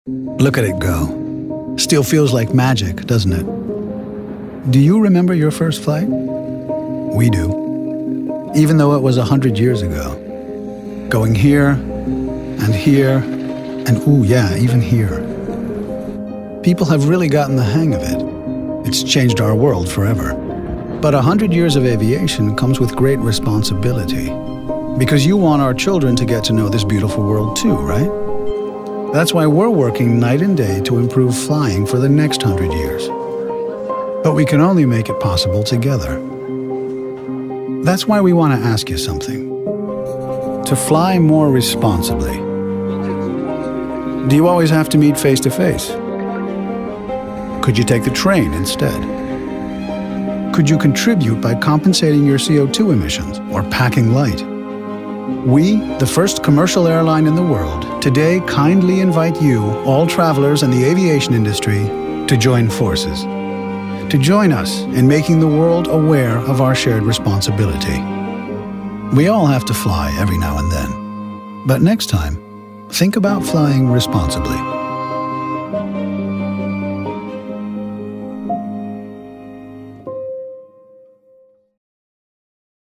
Look at it go. Still feels like magic, doesn't it? Do you remember your first flight? We do. Even though it was 100 years ago. Going here, and ooh yeah, even here. People have really gotten the hang of it. It's changed our world forever. But 100 years of aviation comes with great responsibility. Because you want our children to get to know this beautiful world too, right? That's why we're working night and day to improve flying for the next 100 years. But we can only make it possible together. That's why we want to ask you something. To fly more responsibly. Do you always have to meet face to face? Could you take the train instead? Could you contribute by compensating your CO2 emissions or packing light? We, the first commercial airline in the world, today kindly invite you, all travelers in the aviation industry, to join forces. To join us in making the world aware of our shared responsibility. We all have to fly every now and then. But next time, think about flying responsibly.